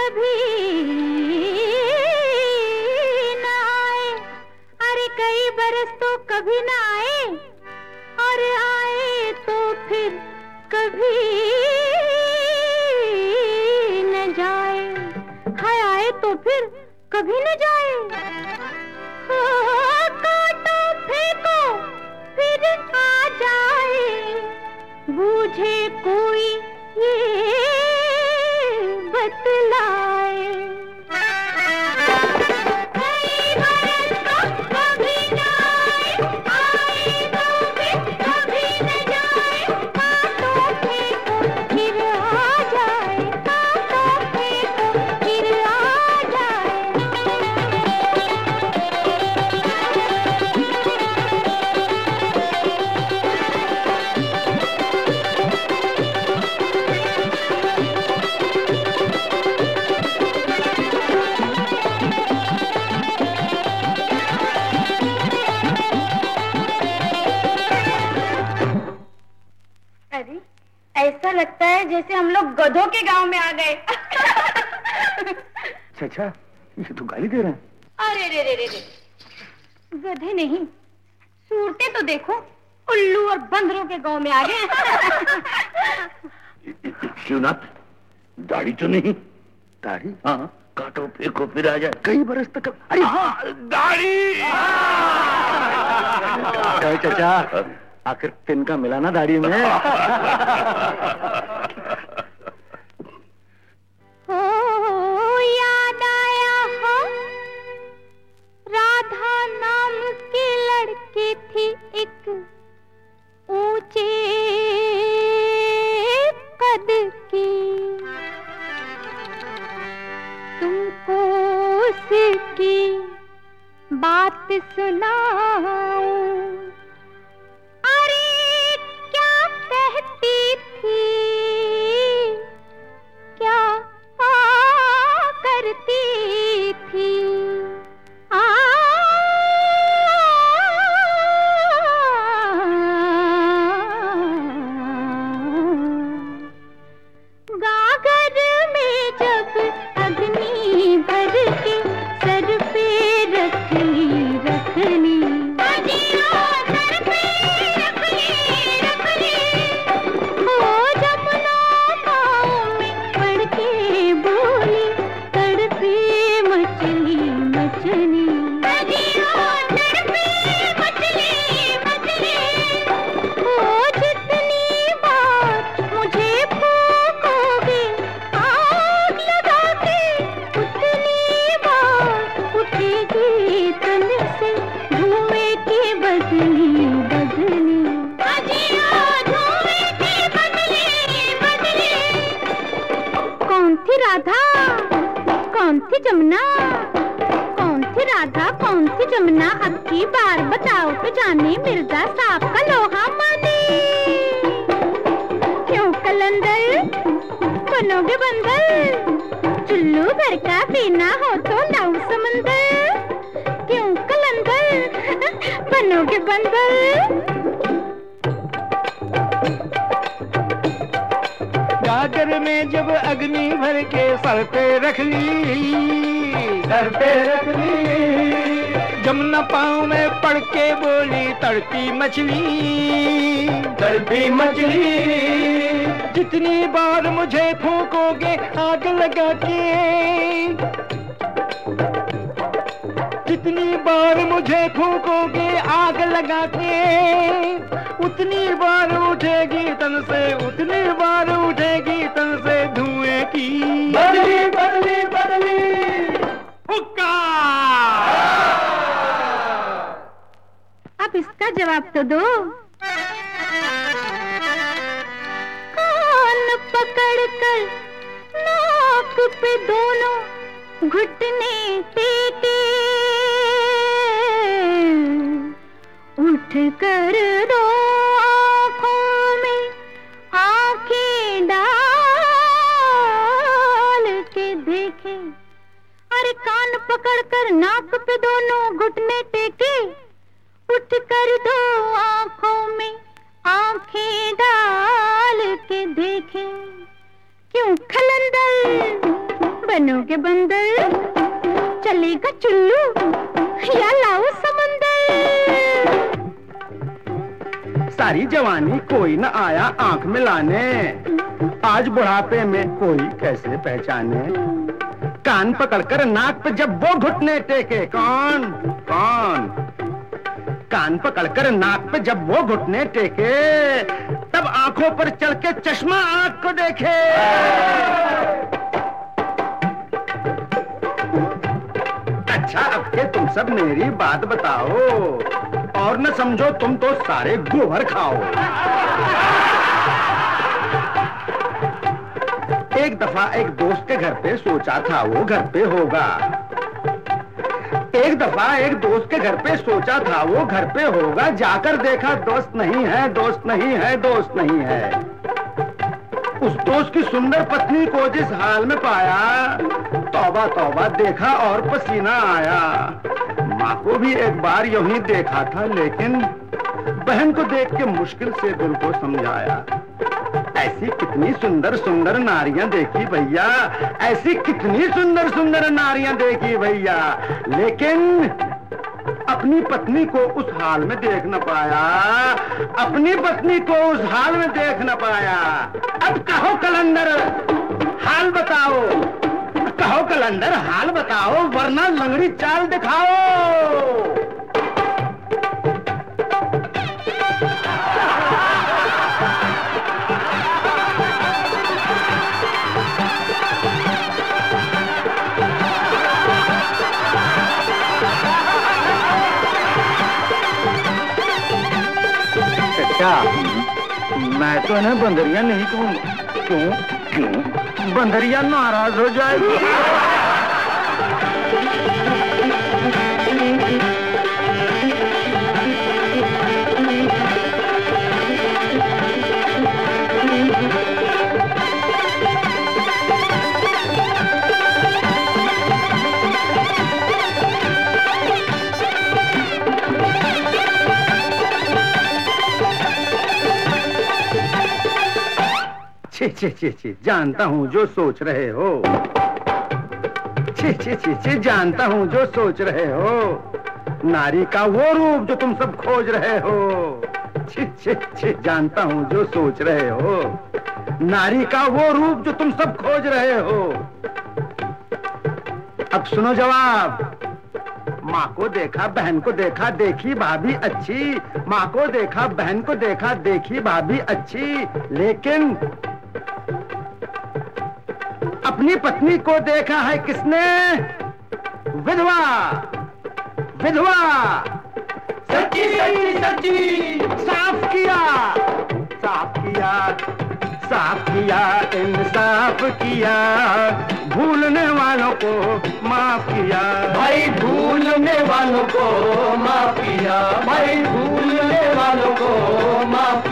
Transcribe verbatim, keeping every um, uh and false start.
कभी न आए, अरे कई बरस तो कभी न आए, और आए तो फिर कभी न जाए, हाय आए तो फिर कभी न जाए। हो काटो फेंको फिर आ जाए, बूझे कोई ये बतलाए। कई बरस तो कभी न आए, आए तो फिर कभी न जाए, काटो फेंको फिर आ जाए, काटो फेंको फिर आ जाए। ऐसा लगता है जैसे हम लोग गधों के गांव में आ गए। अच्छा, ये तो गाली दे रहे हैं। अरे रे रे रे रे, गधे नहीं, सूरतें तो देखो, उल्लू और बंदरों के गांव में आ गए। शिवनाथ, दाढ़ी तो नहीं? दाढ़ी? हाँ, काटो फेंको फिर आ जाए, कई बरस तक। अरे हाँ, दाढ़ी। चाचा, आखिर तिनका मिला ना दाढ़ी में। हो याद आया हो, राधा नाम की लड़की थी एक, ऊंचे कद की, तुमको उसकी बात सुनाऊं, अरे क्या कहती थी, क्या करती थी, आ गागर में जब अग्नि भर के सर पे रखली रखली, सर पे रखली रखली, हो जमुना पाँव में पड़ के बोली, तड़पे मछली मछली, तड़पे मछली मछली, हो जितनी बार मुझे फूकोगे आग लगा के, उतनी बार उठेगी तन से धुएं की बदली बदली, धुएं की बदली बदली। कौन थी राधा, कौन थी जमुना, कौन थी राधा, कौन थी जमुना, अब की बार बताओ तो जाने मिर्जा साहब का लोहा माने। क्यों कलंदर बनोगे बंदर, चुल्लू भर का पीना हो तो नौ समंदर, क्यों कलंदर बनोगे बंदर। गागर में जब अग्नि भर के सर पे रख ली, सर पे रख ली, जमुना पाँव में पड़ के बोली, तड़पी मछली, तड़पी मछली, जितनी बार मुझे फूकोगे आग लगा के, जितनी बार मुझे फूकोगे आग लगा के, उतनी बार उठेगी तन से, उतनी बार उठेगी तन से धुएं की बदली बदली बदली। हुक्का! अब इसका जवाब तो दो। कान पकड़ कर नाक पे दोनों घुटने टेके, उठ कर दो आँखों में आँखें डाल के देखे, अरे कान पकड़ कर नाक पे दोनों घुटने टेके, उठ कर दो आँखों में आँखें डाल के देखे, क्यों खलंदर बनोगे बंदर, चलेगा चुल्लू या लाओ समंदर। सारी जवानी कोई न आया आंख में लाने, आज बुढ़ापे में कोई कैसे पहचाने। कान पकड़कर नाक पे जब वो घुटने टेके, कौन कौन कान पकड़कर नाक पे जब वो घुटने टेके, तब आंखों पर चढ़ के चश्मा आंख को देखे। अच्छा अब के तुम सब मेरी बात बताओ, और न समझो तुम तो सारे गोबर खाओ। एक दफा एक दोस्त के घर पे सोचा था वो घर पे होगा। एक दफा एक दोस्त के घर पे सोचा था वो घर पे होगा, जाकर देखा दोस्त नहीं है, दोस्त नहीं है, दोस्त नहीं है। उस दोस्त की सुंदर पत्नी को जिस हाल में पाया, तौबा तौबा देखा और पसीना आया। माँ को भी एक बार यूं ही देखा था, लेकिन बहन को देख के मुश्किल से दिल को समझाया। ऐसी कितनी सुंदर सुंदर नारियां देखी भैया, ऐसी कितनी सुंदर सुंदर नारियां देखी भैया, लेकिन अपनी पत्नी को उस हाल में देख न पाया, अपनी पत्नी को उस हाल में देख न पाया। अब कहो कलंदर हाल बताओ, कहो कलंदर हाल बताओ, वरना लंगड़ी चाल दिखाओ। क्या मैं तो इन्हें बंदरिया नहीं कहूँगा। क्यों क्यों बंदरिया नाराज हो जाएगी। छे छे छे छे जानता हूँ जो सोच रहे हो, छे छे छे छे जानता हूँ जो सोच रहे हो, नारी का वो रूप जो तुम सब खोज रहे हो। छे छे छे जानता हूँ जो सोच रहे हो, नारी का वो रूप जो तुम सब खोज रहे हो। अब सुनो जवाब। माँ को देखा बहन को देखा देखी भाभी अच्छी, माँ को देखा बहन को देखा देखी भाभी अच्छी, लेकिन अपनी पत्नी को देखा है किसने? विधवा विधवा। सच्ची सच्ची सच्ची साफ किया साफ किया साफ किया इंसाफ किया, भूलने वालों को माफ किया भाई, भूलने वालों को माफ किया भाई, भूलने वालों को माफ